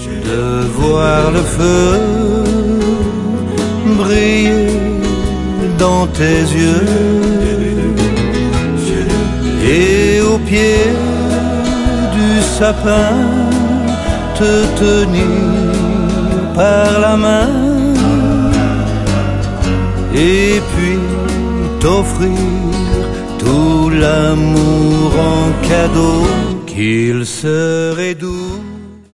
de voir le feu briller dans tes yeux et au pied du sapin te tenir par la main et puis t'offrir tout l'amour en cadeau, qu'il serait doux